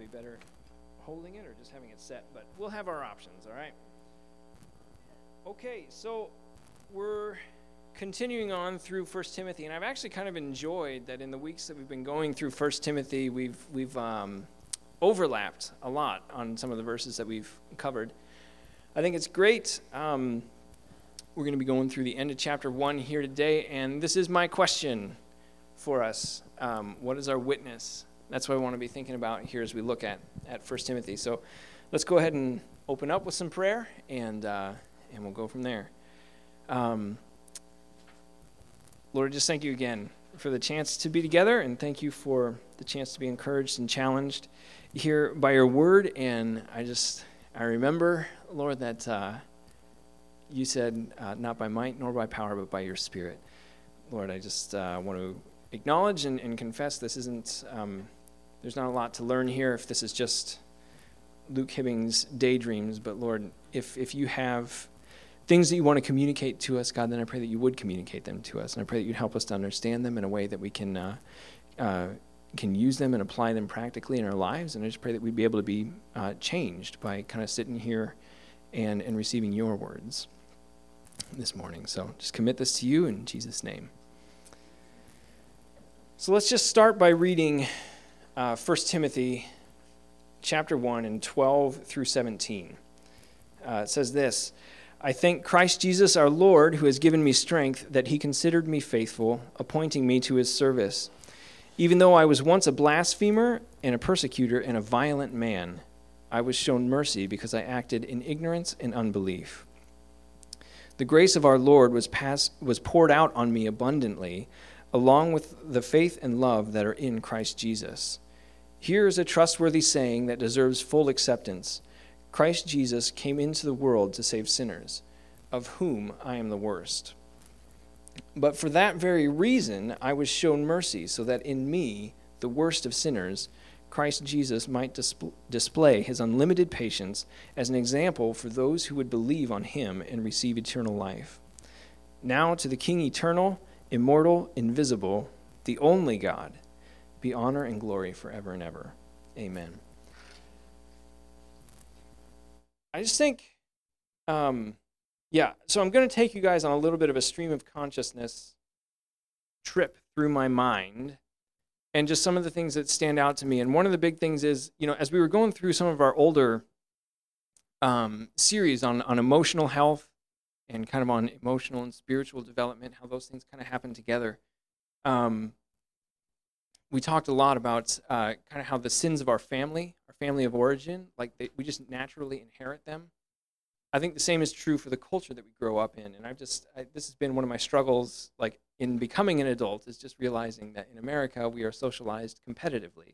better holding it or just having it set, but we'll have our options, all right? Okay, so we're continuing on through 1 Timothy, and I've actually kind of enjoyed that in the weeks that we've been going through 1 Timothy, we've overlapped a lot on some of the verses that we've covered. I think it's great. We're going to be going through the end of chapter 1 here today, and this is my question for us. What is our witness? That's what I want to be thinking about here as we look at 1 Timothy. So let's go ahead and open up with some prayer, and we'll go from there. Lord, just thank you again for the chance to be together, and thank you for the chance to be encouraged and challenged here by your word. And I remember, Lord, that you said, not by might nor by power, but by your Spirit. Lord, I just want to acknowledge and confess this isn't, there's not a lot to learn here if this is just Luke Hibbing's daydreams. But Lord, if you have things that you want to communicate to us, God, then I pray that you would communicate them to us. And I pray that you'd help us to understand them in a way that we can use them and apply them practically in our lives. And I just pray that we'd be able to be changed by kind of sitting here and receiving your words this morning. So just commit this to you in Jesus' name. So let's just start by reading 1 Timothy chapter 1 and 12 through 17. It says this: I thank Christ Jesus our Lord, who has given me strength, that he considered me faithful, appointing me to his service. Even though I was once a blasphemer and a persecutor and a violent man, I was shown mercy because I acted in ignorance and unbelief. The grace of our Lord was poured out on me abundantly, along with the faith and love that are in Christ Jesus. Here is a trustworthy saying that deserves full acceptance. Christ Jesus came into the world to save sinners, of whom I am the worst. But for that very reason I was shown mercy, so that in me, the worst of sinners, Christ Jesus might display his unlimited patience as an example for those who would believe on him and receive eternal life. Now to the King eternal, immortal, invisible, the only God, be honor and glory forever and ever. Amen. I just think, so I'm going to take you guys on a little bit of a stream of consciousness trip through my mind and just some of the things that stand out to me. And one of the big things is, as we were going through some of our older series on emotional health and kind of on emotional and spiritual development, how those things kind of happen together, we talked a lot about kind of how the sins of our family of origin, we just naturally inherit them. I think the same is true for the culture that we grow up in. And this has been one of my struggles, in becoming an adult, is just realizing that in America we are socialized competitively.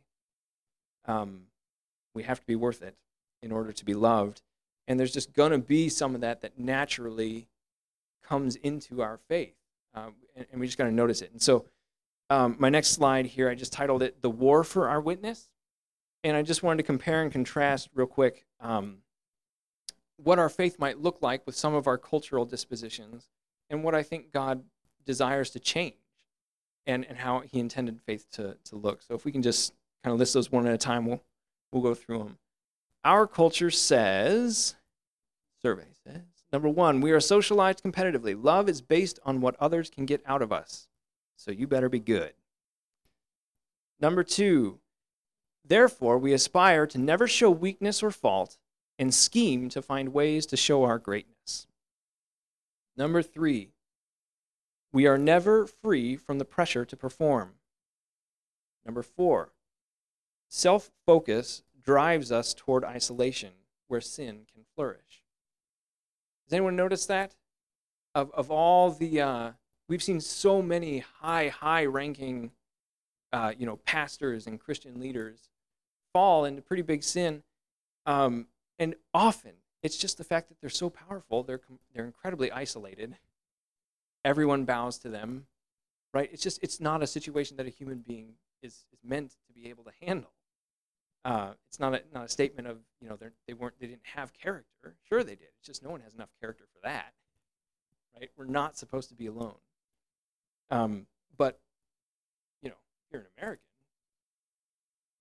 We have to be worth it in order to be loved. And there's just going to be some of that naturally comes into our faith. And we just got to notice it. And so my next slide here, I just titled it, The War for Our Witness. And I just wanted to compare and contrast real quick what our faith might look like with some of our cultural dispositions and what I think God desires to change and how he intended faith to look. So if we can just kind of list those one at a time, we'll go through them. Our culture says, survey says, number 1, we are socialized competitively. Love is based on what others can get out of us. So you better be good. Number 2, therefore, we aspire to never show weakness or fault and scheme to find ways to show our greatness. Number 3, we are never free from the pressure to perform. Number 4, self-focus drives us toward isolation where sin can flourish. Does anyone notice that? Of all the, we've seen so many high-ranking pastors and Christian leaders fall into pretty big sin. And often, it's just the fact that they're so powerful, they're incredibly isolated. Everyone bows to them, right? It's not a situation that a human being is meant to be able to handle. It's not a statement of, they didn't have character. Sure they did. It's just no one has enough character for that, right? We're not supposed to be alone. But, if you're an American,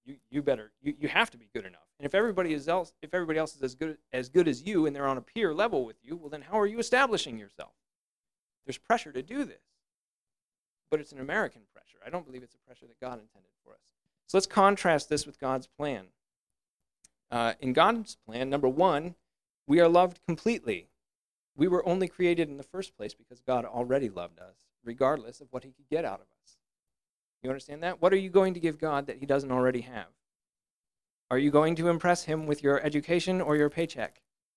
you have to be good enough. And if everybody else is as good as you and they're on a peer level with you, well then how are you establishing yourself? There's pressure to do this. But it's an American pressure. I don't believe it's a pressure that God intended for us. So let's contrast this with God's plan. In God's plan, number one, we are loved completely. We were only created in the first place because God already loved us, regardless of what he could get out of us. You understand that? What are you going to give God that he doesn't already have? Are you going to impress him with your education or your paycheck?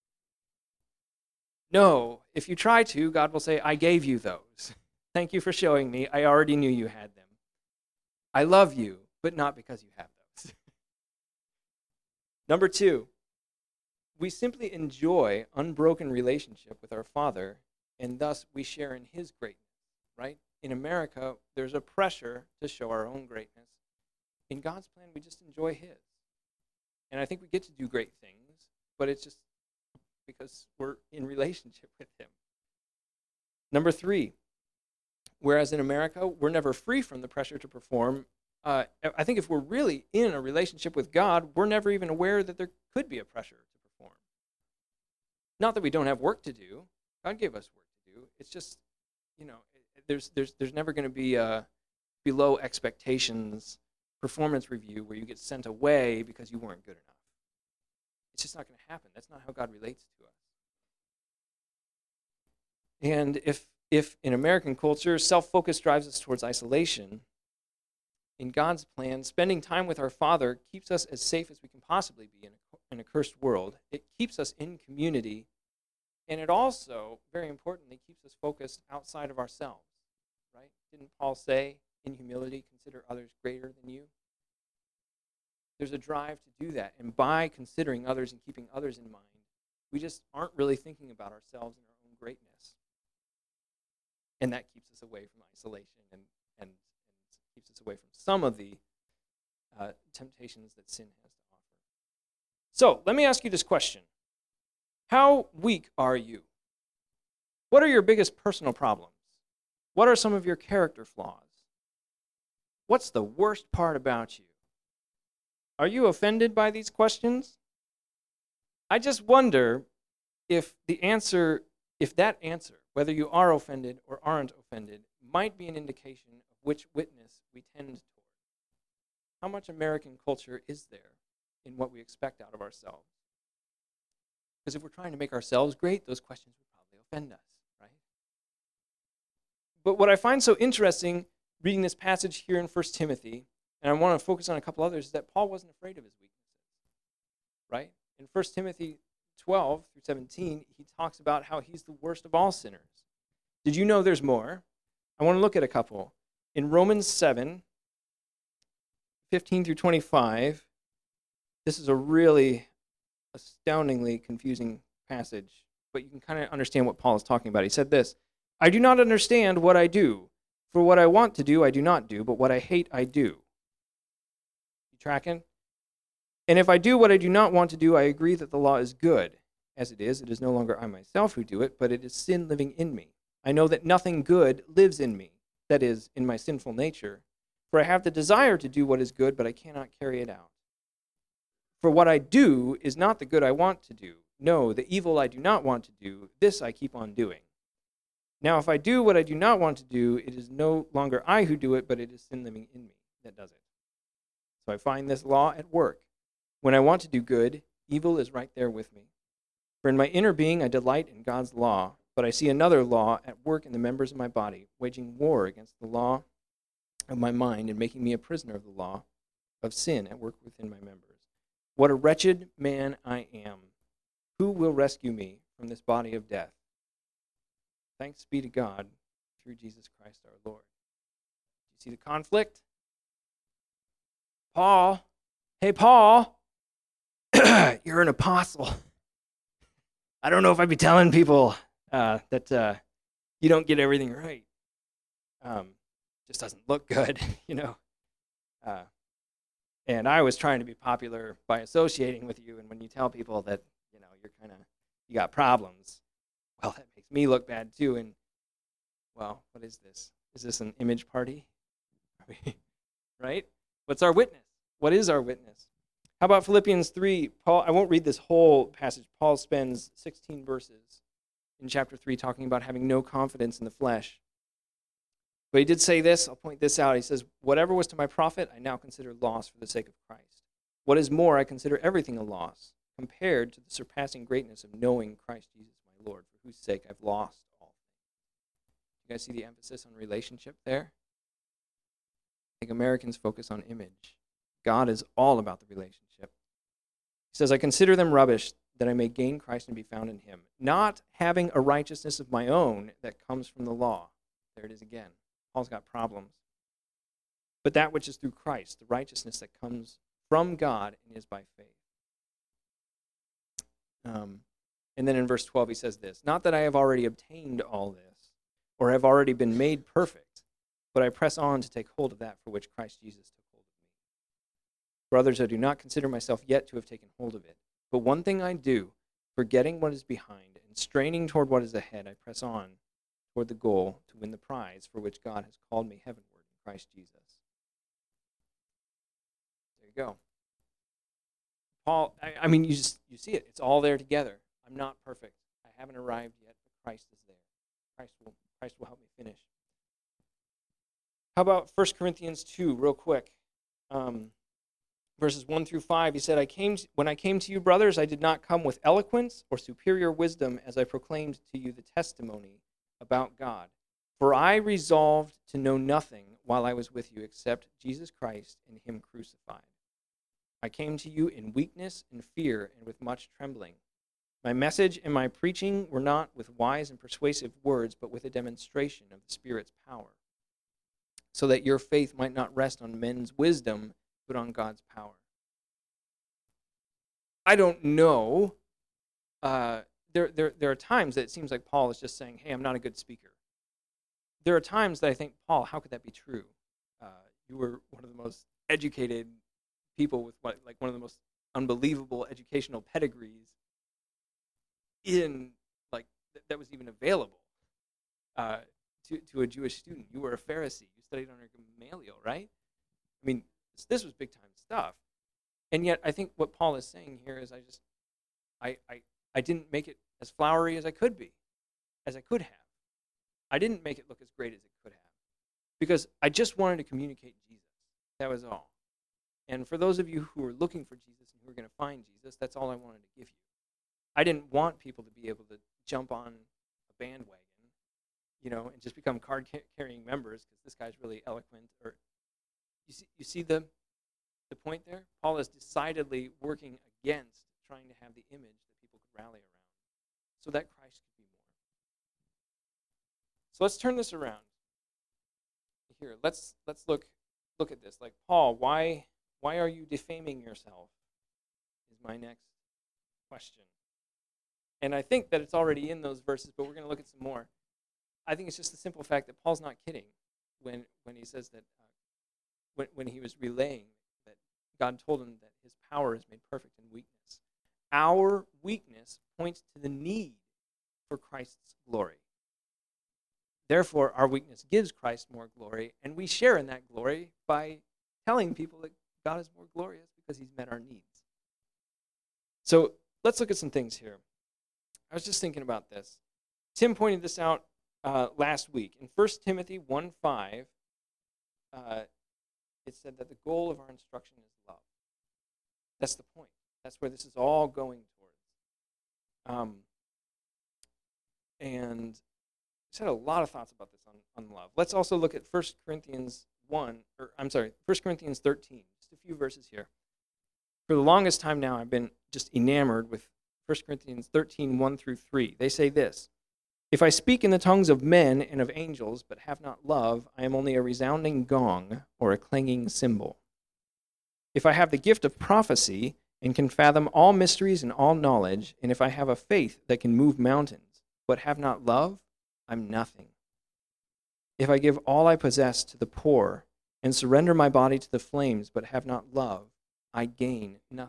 No. If you try to, God will say, I gave you those. Thank you for showing me. I already knew you had them. I love you, but not because you have those. Number two, we simply enjoy unbroken relationship with our Father, and thus we share in his greatness, right? In America, there's a pressure to show our own greatness. In God's plan, we just enjoy his. And I think we get to do great things, but it's just because we're in relationship with him. Number three, whereas in America, we're never free from the pressure to perform. I think if we're really in a relationship with God, we're never even aware that there could be a pressure to perform. Not that we don't have work to do. God gave us work to do. It's just, there's never going to be a below expectations performance review where you get sent away because you weren't good enough. It's just not going to happen. That's not how God relates to us. And if in American culture, self-focus drives us towards isolation, in God's plan, spending time with our Father keeps us as safe as we can possibly be in a cursed world. It keeps us in community, and it also, very importantly, keeps us focused outside of ourselves, right? Didn't Paul say, in humility, consider others greater than you? There's a drive to do that, and by considering others and keeping others in mind, we just aren't really thinking about ourselves and our own greatness. And that keeps us away from isolation and keeps us away from some of the temptations that sin has to offer. So, let me ask you this question. How weak are you? What are your biggest personal problems? What are some of your character flaws? What's the worst part about you? Are you offended by these questions? I just wonder if that answer, whether you are offended or aren't offended, might be an indication of which witness we tend toward. How much American culture is there in what we expect out of ourselves? Because if we're trying to make ourselves great, those questions would probably offend us, right? But what I find so interesting reading this passage here in 1 Timothy, and I want to focus on a couple others, is that Paul wasn't afraid of his weaknesses, right? In 1 Timothy 12 through 17, he talks about how he's the worst of all sinners. Did you know there's more? I want to look at a couple. In Romans 7, 15 through 25, this is a really astoundingly confusing passage, but you can kind of understand what Paul is talking about. He said this, I do not understand what I do, for what I want to do I do not do, but what I hate I do. You tracking? And if I do what I do not want to do, I agree that the law is good. As it is no longer I myself who do it, but it is sin living in me. I know that nothing good lives in me, that is, in my sinful nature. For I have the desire to do what is good, but I cannot carry it out. For what I do is not the good I want to do. No, the evil I do not want to do, this I keep on doing. Now, if I do what I do not want to do, it is no longer I who do it, but it is sin living in me that does it. So I find this law at work. When I want to do good, evil is right there with me. For in my inner being I delight in God's law, but I see another law at work in the members of my body, waging war against the law of my mind and making me a prisoner of the law of sin at work within my members. What a wretched man I am. Who will rescue me from this body of death? Thanks be to God through Jesus Christ our Lord. You see the conflict? Paul, hey Paul, you're an apostle. I don't know if I'd be telling people that you don't get everything right. Just doesn't look good, And I was trying to be popular by associating with you, and when you tell people that, you got problems, well, that makes me look bad too. And, well, what is this? Is this an image party? Right? What's our witness? What is our witness? How about Philippians 3? Paul, I won't read this whole passage. Paul spends 16 verses in chapter 3 talking about having no confidence in the flesh. But he did say this, I'll point this out. He says, whatever was to my profit, I now consider loss for the sake of Christ. What is more, I consider everything a loss, compared to the surpassing greatness of knowing Christ Jesus my Lord, for whose sake I've lost all things. You guys see the emphasis on relationship there? I think Americans focus on image. God is all about the relationship. He says, I consider them rubbish, that I may gain Christ and be found in him, not having a righteousness of my own that comes from the law. There it is again. Paul's got problems. But that which is through Christ, the righteousness that comes from God and is by faith. And then in verse 12 he says this, not that I have already obtained all this, or have already been made perfect, but I press on to take hold of that for which Christ Jesus took hold of me. Brothers, I do not consider myself yet to have taken hold of it, but one thing I do, forgetting what is behind and straining toward what is ahead, I press on toward the goal to win the prize for which God has called me heavenward in Christ Jesus. There you go. Paul, I mean, you see it. It's all there together. I'm not perfect. I haven't arrived yet, but Christ is there. Christ will help me finish. How about 1 Corinthians 2, real quick? Verses 1 through 5, he said, when I came to you, brothers, I did not come with eloquence or superior wisdom as I proclaimed to you the testimony about God. For I resolved to know nothing while I was with you except Jesus Christ and him crucified. I came to you in weakness and fear and with much trembling. My message and my preaching were not with wise and persuasive words, but with a demonstration of the Spirit's power, so that your faith might not rest on men's wisdom, but on God's power. I don't know. There are times that it seems like Paul is just saying, hey, I'm not a good speaker. There are times that I think, Paul, how could that be true? You were one of the most educated people with one of the most unbelievable educational pedigrees that was even available to a Jewish student. You were a Pharisee. You studied under Gamaliel, right? I mean, this was big time stuff. And yet I think what Paul is saying here is I didn't make it as flowery as I could have. I didn't make it look as great as it could have. Because I just wanted to communicate Jesus. That was all. And for those of you who are looking for Jesus and who are going to find Jesus, that's all I wanted to give you. I didn't want people to be able to jump on a bandwagon, and just become card-carrying members because this guy's really eloquent. Or you see the point there? Paul is decidedly working against trying to have the image that people could rally around so that Christ could be more. So let's turn this around. Here, let's look at this. Like, Paul, why are you defaming yourself? Is my next question. And I think that it's already in those verses, but we're going to look at some more. I think it's just the simple fact that Paul's not kidding when he says that when he was relaying that God told him that his power is made perfect in weakness. Our weakness points to the need for Christ's glory. Therefore, our weakness gives Christ more glory, and we share in that glory by telling people that God is more glorious because he's met our needs. So let's look at some things here. I was just thinking about this. Tim pointed this out last week. In 1 Timothy 1:5, it said that the goal of our instruction is love. That's the point. That's where this is all going towards. And I said a lot of thoughts about this on love. Let's also look at 1 Corinthians 13, just a few verses here. For the longest time now, I've been just enamored with 1 Corinthians 13, 1 through 3. They say this, if I speak in the tongues of men and of angels, but have not love, I am only a resounding gong or a clanging cymbal. If I have the gift of prophecy and can fathom all mysteries and all knowledge, and if I have a faith that can move mountains, but have not love, I'm nothing. If I give all I possess to the poor and surrender my body to the flames, but have not love, I gain nothing.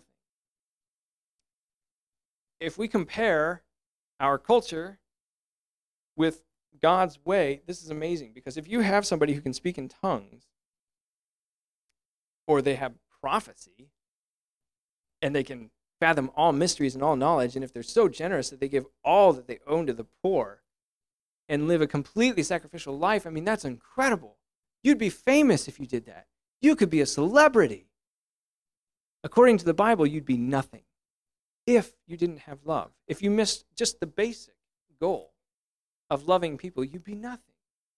If we compare our culture with God's way, this is amazing, because if you have somebody who can speak in tongues, or they have prophecy, and they can fathom all mysteries and all knowledge, and if they're so generous that they give all that they own to the poor and live a completely sacrificial life, I mean, that's incredible. You'd be famous if you did that. You could be a celebrity. According to the Bible, you'd be nothing if you didn't have love. If you missed just the basic goal of loving people, you'd be nothing.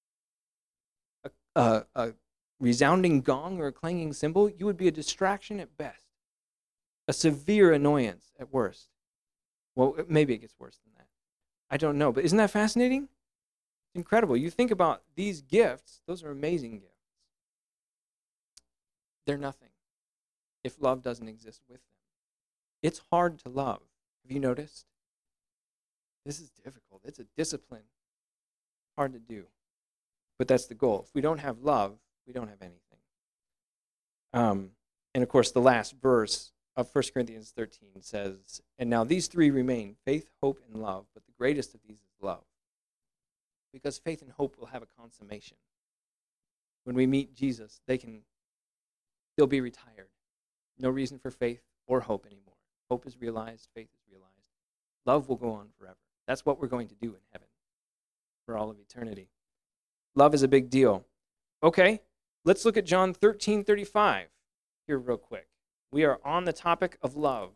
A resounding gong or a clanging cymbal, you would be a distraction at best, a severe annoyance at worst. Well, maybe it gets worse than that. I don't know, but isn't that fascinating? It's incredible. You think about these gifts, those are amazing gifts. They're nothing if love doesn't exist with them. It's hard to love. Have you noticed? This is difficult. It's a discipline. Hard to do. But that's the goal. If we don't have love, we don't have anything. And of course, the last verse of 1 Corinthians 13 says, "And now these three remain, faith, hope, and love, but the greatest of these is love." Because faith and hope will have a consummation. When we meet Jesus, they'll be retired. No reason for faith or hope anymore. Hope is realized, faith is realized. Love will go on forever. That's what we're going to do in heaven for all of eternity. Love is a big deal. Okay, let's look at John 13:35 here real quick. We are on the topic of love.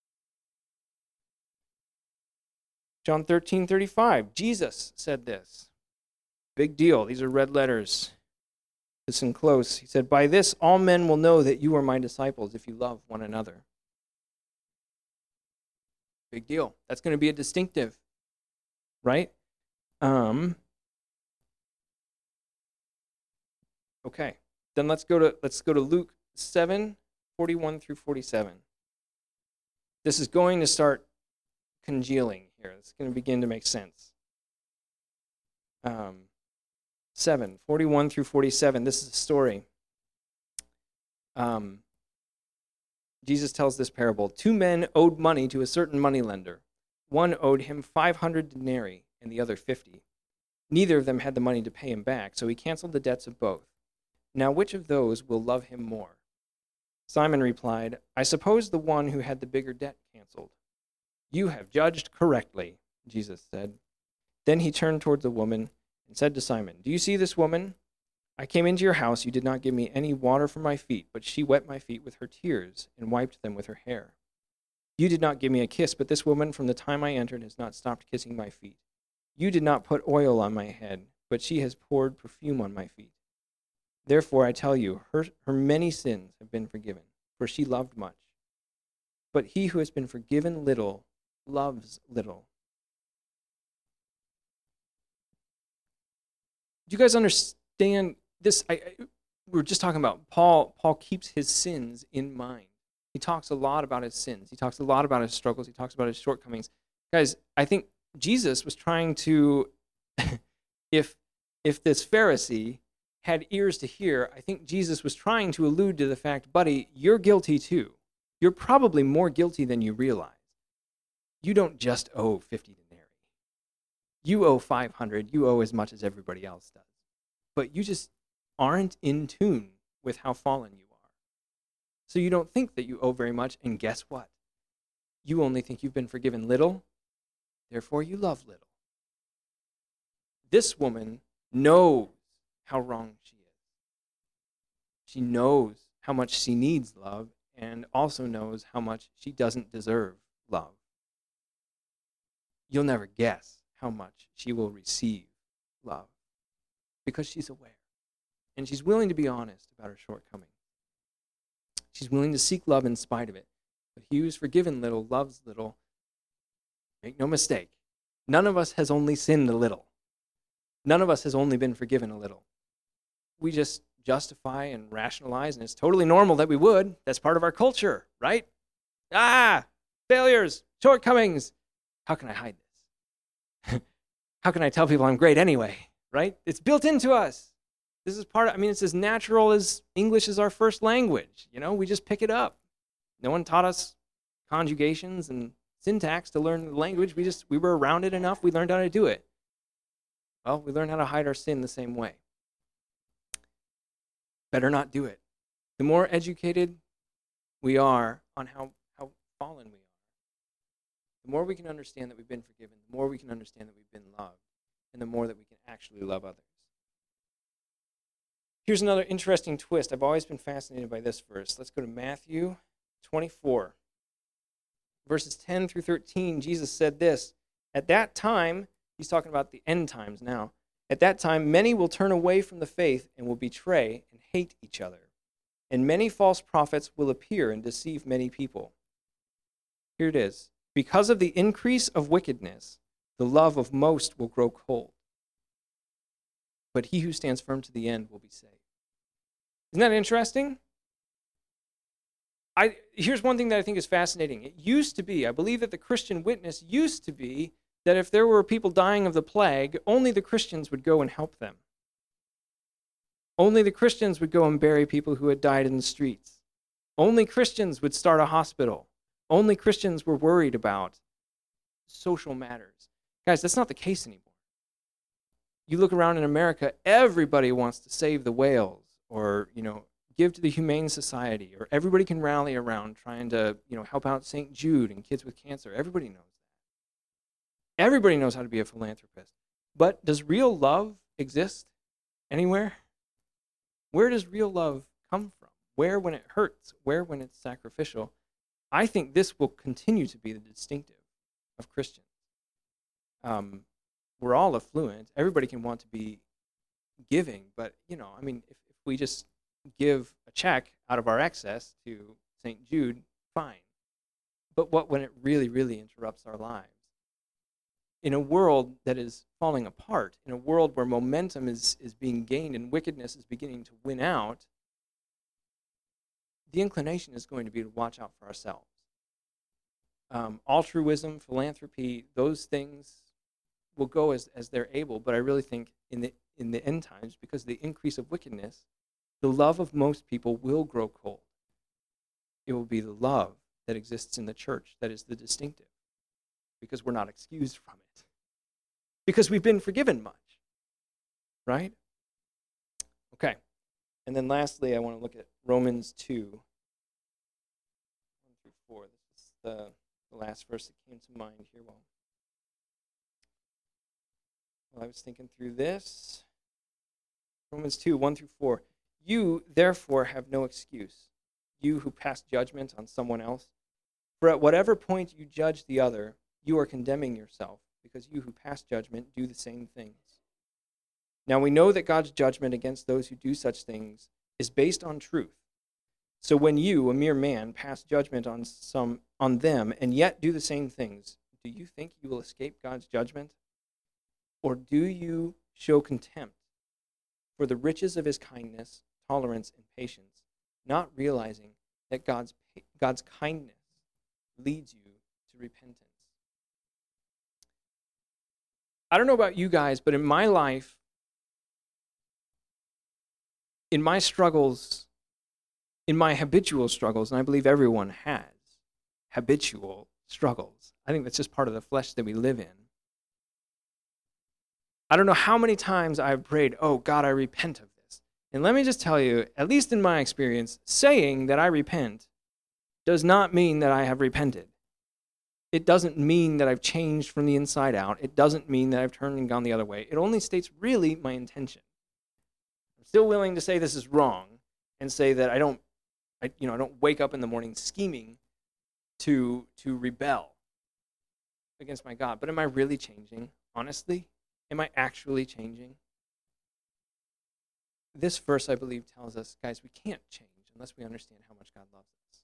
John 13:35. Jesus said this. Big deal. These are red letters. Listen close. He said, "By this all men will know that you are my disciples if you love one another." Big deal. That's going to be a distinctive, right? Okay. Then let's go to Luke 7:41 through 47. This is going to start congealing here. It's going to begin to make sense. 7:41 through 47. This is a story. Jesus tells this parable. 2 men owed money to a certain moneylender. One owed him 500 denarii and the other 50. Neither of them had the money to pay him back, so he canceled the debts of both. Now which of those will love him more? Simon replied, "I suppose the one who had the bigger debt canceled." "You have judged correctly," Jesus said. Then he turned towards the woman and said to Simon, "Do you see this woman? I came into your house. You did not give me any water for my feet, but she wet my feet with her tears and wiped them with her hair. You did not give me a kiss, but this woman from the time I entered has not stopped kissing my feet. You did not put oil on my head, but she has poured perfume on my feet. Therefore I tell you, her many sins have been forgiven, for she loved much. But he who has been forgiven little loves little." Do you guys understand this? We were just talking about Paul keeps his sins in mind. He talks a lot about his sins. He talks a lot about his struggles. He talks about his shortcomings. Guys, I think Jesus was trying to, if this Pharisee had ears to hear, I think Jesus was trying to allude to the fact, buddy, you're guilty too. You're probably more guilty than you realize. You don't just owe 50 denarii. You owe 500. You owe as much as everybody else does. But you just aren't in tune with how fallen you are. So you don't think that you owe very much, and guess what? You only think you've been forgiven little, therefore you love little. This woman knows how wrong she is. She knows how much she needs love, and also knows how much she doesn't deserve love. You'll never guess how much she will receive love, because she's aware. And she's willing to be honest about her shortcomings. She's willing to seek love in spite of it. But he who's forgiven little loves little. Make no mistake, none of us has only sinned a little. None of us has only been forgiven a little. We just justify and rationalize, and it's totally normal that we would. That's part of our culture, right? Failures, shortcomings. How can I hide this? How can I tell people I'm great anyway, right? It's built into us. This is it's as natural as English is our first language. We just pick it up. No one taught us conjugations and syntax to learn the language. We were around it enough, we learned how to do it. Well, we learn how to hide our sin the same way. Better not do it. The more educated, we are on how fallen we are, the more we can understand that we've been forgiven, the more we can understand that we've been loved, and the more that we can actually love others. Here's another interesting twist. I've always been fascinated by this verse. Let's go to Matthew 24. Verses 10 through 13, Jesus said this, "At that time," he's talking about the end times now, "at that time many will turn away from the faith and will betray and hate each other. And many false prophets will appear and deceive many people." Here it is. "Because of the increase of wickedness, the love of most will grow cold. But he who stands firm to the end will be saved." Isn't that interesting? Here's one thing that I think is fascinating. It used to be, I believe that the Christian witness used to be that if there were people dying of the plague, only the Christians would go and help them. Only the Christians would go and bury people who had died in the streets. Only Christians would start a hospital. Only Christians were worried about social matters. Guys, that's not the case anymore. You look around in America, everybody wants to save the whales or, give to the Humane Society, or everybody can rally around trying to, help out St. Jude and kids with cancer. Everybody knows that. Everybody knows how to be a philanthropist. But does real love exist anywhere? Where does real love come from? Where when it hurts? Where when it's sacrificial? I think this will continue to be the distinctive of Christians. We're all affluent. Everybody can want to be giving, but, if we just give a check out of our excess to St. Jude, fine. But what when it really, really interrupts our lives? In a world that is falling apart, in a world where momentum is being gained and wickedness is beginning to win out, the inclination is going to be to watch out for ourselves. Altruism, philanthropy, those things will go as they're able, but I really think in the end times, because of the increase of wickedness, the love of most people will grow cold. It will be the love that exists in the church that is the distinctive, because we're not excused from it, because we've been forgiven much, right? Okay, and then lastly, I want to look at Romans 2, 1 through 4. This is the last verse that came to mind here while I was thinking through this. Romans 2, 1 through 4. "You, therefore, have no excuse, you who pass judgment on someone else. For at whatever point you judge the other, you are condemning yourself, because you who pass judgment do the same things. Now we know that God's judgment against those who do such things is based on truth. So when you, a mere man, pass judgment on them and yet do the same things, do you think you will escape God's judgment? Or do you show contempt for the riches of his kindness, tolerance, and patience, not realizing that God's kindness leads you to repentance?" I don't know about you guys, but in my life, in my struggles, in my habitual struggles, and I believe everyone has habitual struggles. I think that's just part of the flesh that we live in. I don't know how many times I've prayed, "Oh, God, I repent of this." And let me just tell you, at least in my experience, saying that I repent does not mean that I have repented. It doesn't mean that I've changed from the inside out. It doesn't mean that I've turned and gone the other way. It only states really my intention. I'm still willing to say this is wrong and say that I don't wake up in the morning scheming to rebel against my God. But am I really changing? Honestly? Am I actually changing? This verse, I believe, tells us, guys, we can't change unless we understand how much God loves us.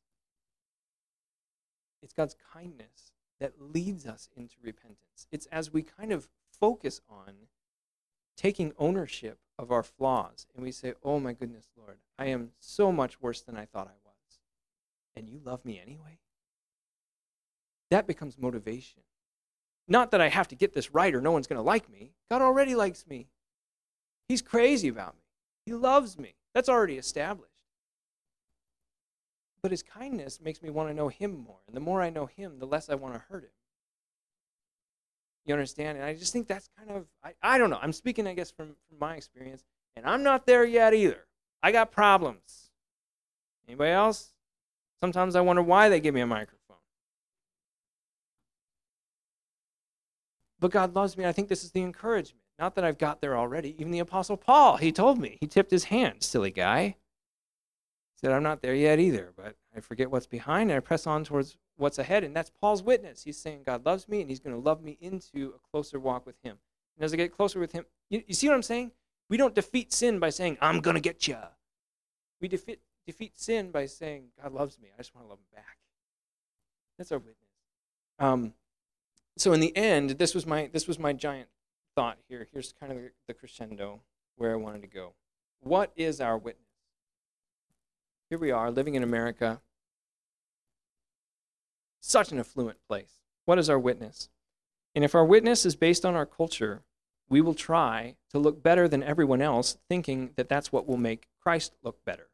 It's God's kindness that leads us into repentance. It's as we kind of focus on taking ownership of our flaws and we say, "Oh my goodness, Lord, I am so much worse than I thought I was. And you love me anyway?" That becomes motivation. Not that I have to get this right or no one's going to like me. God already likes me. He's crazy about me. He loves me. That's already established. But his kindness makes me want to know him more. And the more I know him, the less I want to hurt him. You understand? And I just think that's kind of, I don't know. I'm speaking, I guess, from my experience. And I'm not there yet either. I got problems. Anybody else? Sometimes I wonder why they give me a microphone. But God loves me. I think this is the encouragement. Not that I've got there already. Even the Apostle Paul, he told me. He tipped his hand, silly guy. He said, I'm not there yet either, but I forget what's behind and I press on towards what's ahead. And that's Paul's witness. He's saying God loves me and he's going to love me into a closer walk with him. And as I get closer with him, you see what I'm saying? We don't defeat sin by saying, I'm going to get you. We defeat sin by saying, God loves me. I just want to love him back. That's our witness. So in the end, this was my giant thought here. Here's kind of the crescendo where I wanted to go. What is our witness? Here we are living in America, such an affluent place. What is our witness? And if our witness is based on our culture, we will try to look better than everyone else, thinking that that's what will make Christ look better.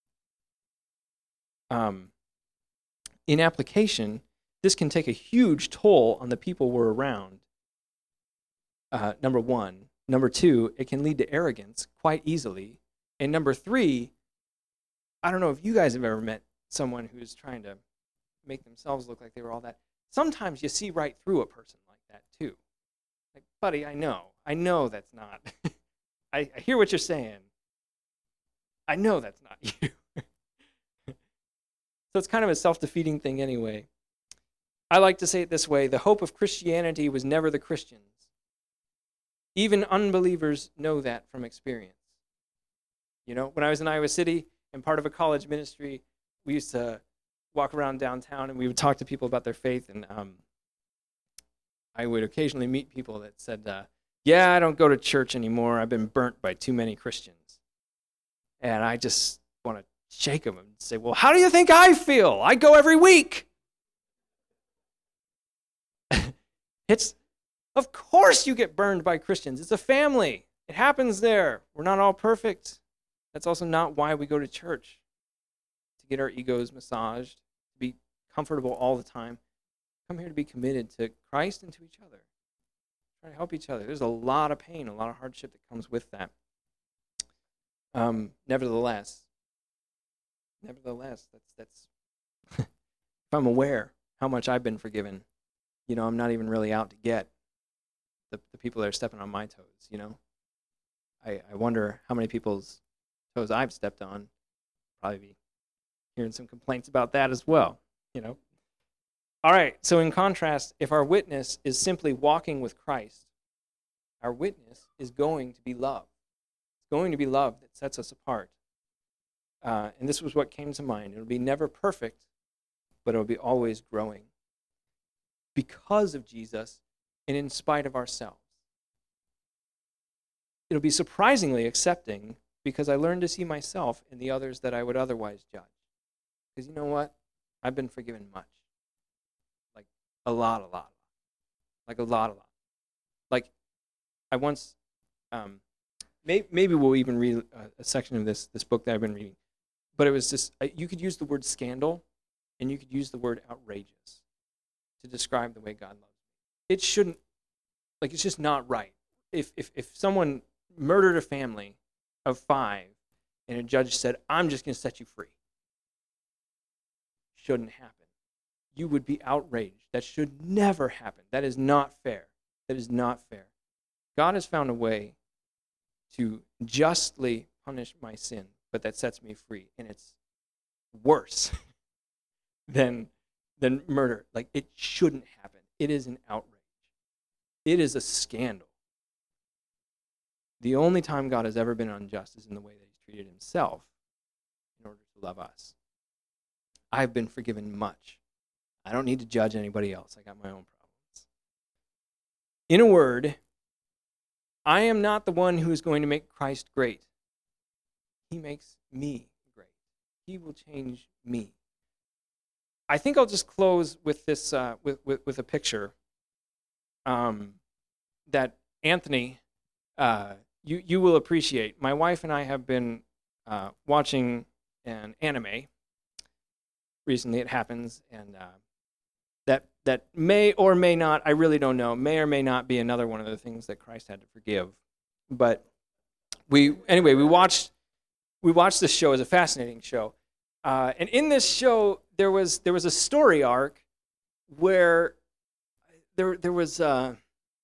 In application, this can take a huge toll on the people we're around, number one. Number two, it can lead to arrogance quite easily. And number three, I don't know if you guys have ever met someone who's trying to make themselves look like they were all that. Sometimes you see right through a person like that too. Like, buddy, I know that's not. I hear what you're saying. I know that's not you. So it's kind of a self-defeating thing anyway. I like to say it this way: the hope of Christianity was never the Christians. Even unbelievers know that from experience. You know, when I was in Iowa City and part of a college ministry, we used to walk around downtown and we would talk to people about their faith, and I would occasionally meet people that said, yeah, I don't go to church anymore. I've been burnt by too many Christians. And I just want to shake them and say, well, how do you think I feel? I go every week. Of course you get burned by Christians. It's a family. It happens there. We're not all perfect. That's also not why we go to church, to get our egos massaged, to be comfortable all the time. Come here to be committed to Christ and to each other. Try to help each other. There's a lot of pain, a lot of hardship that comes with that. Nevertheless, that's if I'm aware how much I've been forgiven, you know, I'm not even really out to get the people that are stepping on my toes, you know. I wonder how many people's toes I've stepped on. Probably be hearing some complaints about that as well, you know. All right, so in contrast, if our witness is simply walking with Christ, our witness is going to be love. It's going to be love that sets us apart. And this was what came to mind. It'll be never perfect, but it'll be always growing. Because of Jesus and in spite of ourselves. It'll be surprisingly accepting because I learned to see myself in the others that I would otherwise judge. Because you know what? I've been forgiven much. Like a lot. Like a lot. Like I once, maybe we'll even read a section of this book that I've been reading. But it was just, you could use the word scandal and you could use the word outrageous to describe the way God loves me. It shouldn't, like, it's just not right. If someone murdered a family of 5 and a judge said, I'm just going to set you free, shouldn't happen. You would be outraged. That should never happen. That is not fair. That is not fair. God has found a way to justly punish my sin, but that sets me free. And it's worse than murder. Like, it shouldn't happen. It is an outrage. It is a scandal. The only time God has ever been unjust is in the way that he's treated himself in order to love us. I've been forgiven much. I don't need to judge anybody else. I got my own problems. In a word, I am not the one who is going to make Christ great. He makes me great. He will change me. I think I'll just close with this, with a picture that Anthony, you will appreciate. My wife and I have been watching an anime recently. It happens, and that may or may not, I really don't know, may or may not be another one of the things that Christ had to forgive. But we watched this show. It's a fascinating show. And in this show, there was a story arc where there was a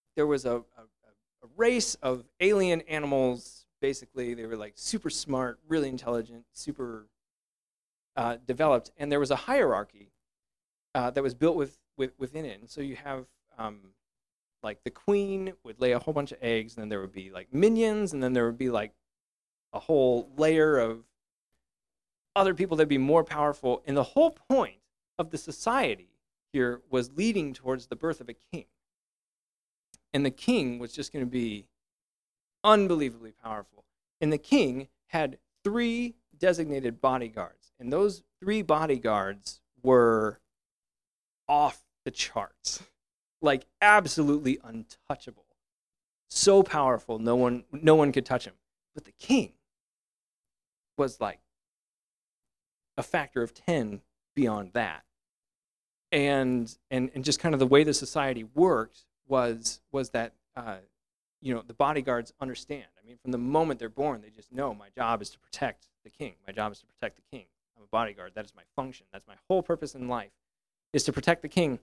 race of alien animals. Basically, they were like super smart, really intelligent, super developed, and there was a hierarchy that was built within it. And so you have like the queen would lay a whole bunch of eggs, and then there would be like minions, and then there would be like a whole layer of other people that'd be more powerful. And the whole point of the society here was leading towards the birth of a king. And the king was just going to be unbelievably powerful. And the king had 3 designated bodyguards. And those 3 bodyguards were off the charts. Like absolutely untouchable. So powerful, no one could touch him. But the king was like a factor of 10 beyond that. And just kind of the way the society worked was that the bodyguards understand. I mean, from the moment they're born, they just know my job is to protect the king. My job is to protect the king. I'm a bodyguard. That is my function. That's my whole purpose in life, is to protect the king.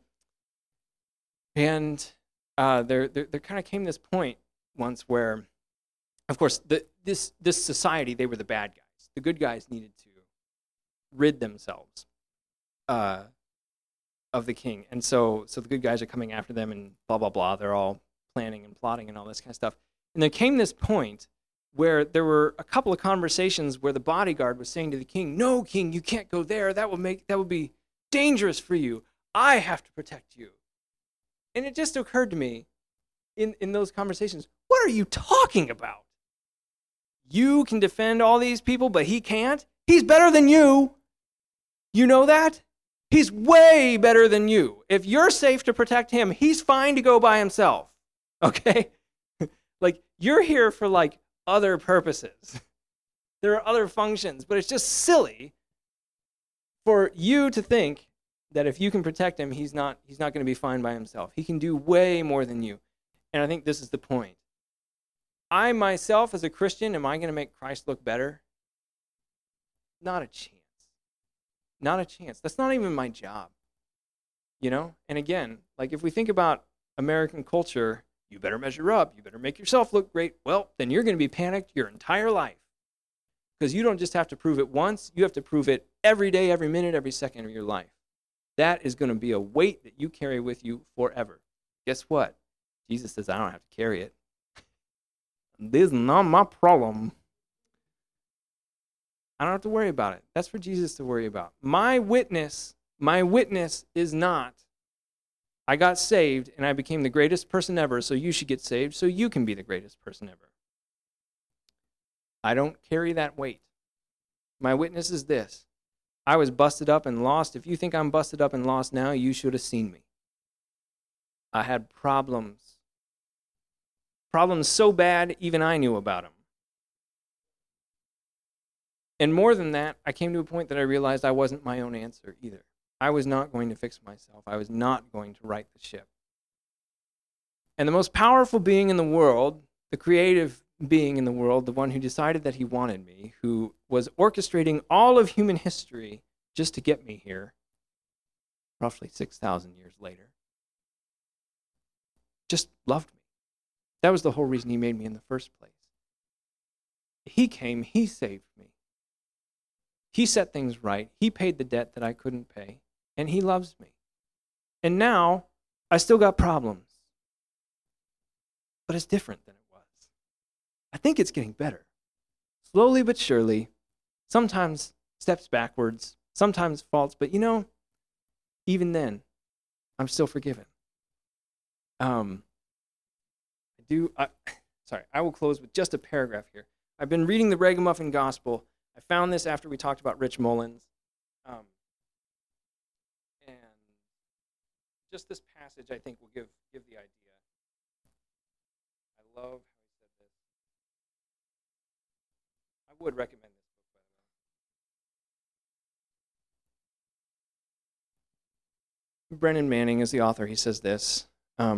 And there kind of came this point once where, of course, this society, they were the bad guys. The good guys needed to rid themselves of the king. And so the good guys are coming after them and blah, blah, blah. They're all planning and plotting and all this kind of stuff. And there came this point where there were a couple of conversations where the bodyguard was saying to the king, "No, king, you can't go there. That would be dangerous for you. I have to protect you." And it just occurred to me in those conversations, what are you talking about? You can defend all these people, but he can't? He's better than you. You know that? He's way better than you. If you're safe to protect him, he's fine to go by himself. Okay? Like, you're here for like other purposes. There are other functions, but it's just silly for you to think that if you can protect him, he's not going to be fine by himself. He can do way more than you. And I think this is the point. I myself, as a Christian, am I going to make Christ look better? Not a chance. Not a chance. That's not even my job. You know? And again, like if we think about American culture, you better measure up. You better make yourself look great. Well, then you're going to be panicked your entire life. Because you don't just have to prove it once. You have to prove it every day, every minute, every second of your life. That is going to be a weight that you carry with you forever. Guess what? Jesus says, I don't have to carry it. This is not my problem. I don't have to worry about it. That's for Jesus to worry about. My witness is not, I got saved and I became the greatest person ever, so you should get saved so you can be the greatest person ever. I don't carry that weight. My witness is this. I was busted up and lost. If you think I'm busted up and lost now, you should have seen me. I had problems. Problems so bad, even I knew about them. And more than that, I came to a point that I realized I wasn't my own answer either. I was not going to fix myself. I was not going to right the ship. And the most powerful being in the world, the creative being in the world, the one who decided that he wanted me, who was orchestrating all of human history just to get me here, roughly 6,000 years later, just loved me. That was the whole reason he made me in the first place. He came, he saved me. He set things right. He paid the debt that I couldn't pay, and he loves me. And now, I still got problems, but it's different than it was. I think it's getting better. Slowly but surely, sometimes steps backwards, sometimes faults, but even then, I'm still forgiven. I will close with just a paragraph here. I've been reading the Ragamuffin Gospel. I found this after we talked about Rich Mullins. And just this passage, I think, will give the idea. I love how he said this. I would recommend this book, by the way. Brennan Manning is the author. He says this.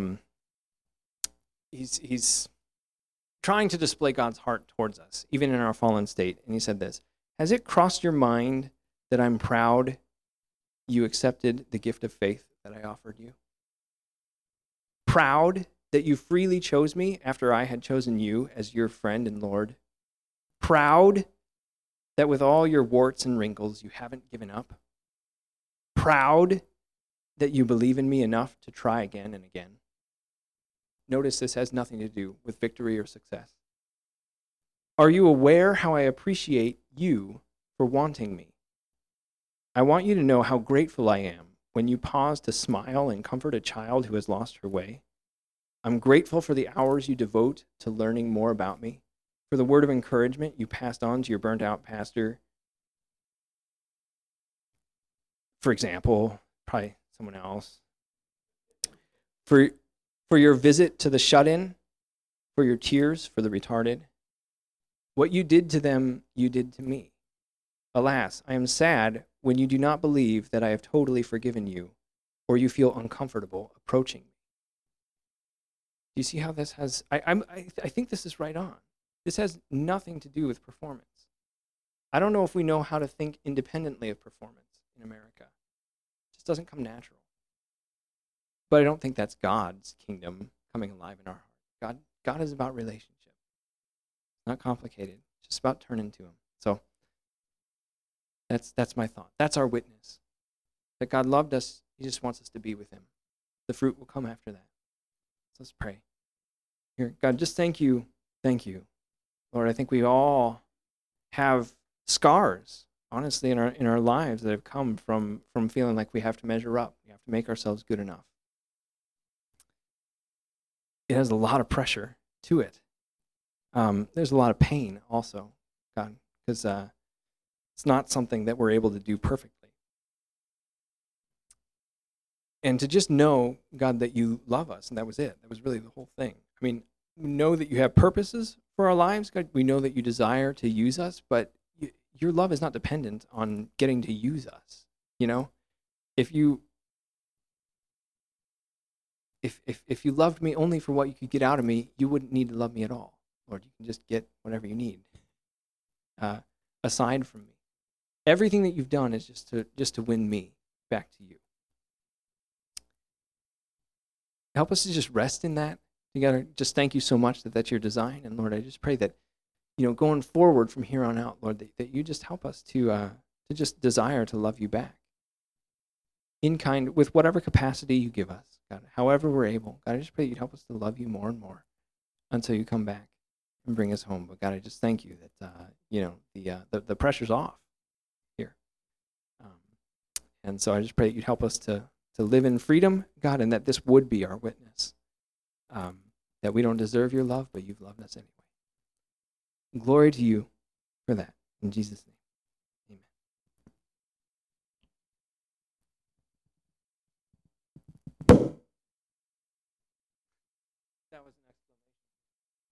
He's trying to display God's heart towards us, even in our fallen state. And he said this, "Has it crossed your mind that I'm proud you accepted the gift of faith that I offered you. Proud that you freely chose me after I had chosen you as your friend and Lord. Proud that with all your warts and wrinkles, you haven't given up. Proud that you believe in me enough to try again and again. Notice this has nothing to do with victory or success. Are you aware how I appreciate you for wanting me? I want you to know how grateful I am when you pause to smile and comfort a child who has lost her way. I'm grateful for the hours you devote to learning more about me, for the word of encouragement you passed on to your burnt-out pastor. For example, probably someone else. For your visit to the shut-in, for your tears for the retarded. What you did to them, you did to me. Alas, I am sad when you do not believe that I have totally forgiven you, or you feel uncomfortable approaching me. Do you see how this has, I think this is right on. This has nothing to do with performance. I don't know if we know how to think independently of performance in America. It just doesn't come natural. But I don't think that's God's kingdom coming alive in our heart. God is about relationship. Not complicated. It's just about turning to him. So that's my thought. That's our witness. That God loved us. He just wants us to be with him. The fruit will come after that. So let's pray. Here, God, just thank you. Thank you. Lord, I think we all have scars, honestly, in our lives that have come from feeling like we have to measure up. We have to make ourselves good enough. It has a lot of pressure to it. There's a lot of pain also, God, because it's not something that we're able to do perfectly. And to just know, God, that you love us, and that was it. That was really the whole thing. I mean, we know that you have purposes for our lives, God. We know that you desire to use us, but your love is not dependent on getting to use us. You know, if you loved me only for what you could get out of me, you wouldn't need to love me at all. Lord, you can just get whatever you need aside from me. Everything that you've done is just to win me back to you. Help us to just rest in that together. Just thank you so much that that's your design. And Lord, I just pray that, going forward from here on out, Lord, that you just help us to just desire to love you back. In kind, with whatever capacity you give us, God, however we're able. God, I just pray that you'd help us to love you more and more until you come back and bring us home. But God, I just thank you that the pressure's off here, and so I just pray that you'd help us to live in freedom, God, and that this would be our witness. That we don't deserve your love, but you've loved us anyway. Glory to you for that. In Jesus' name. That was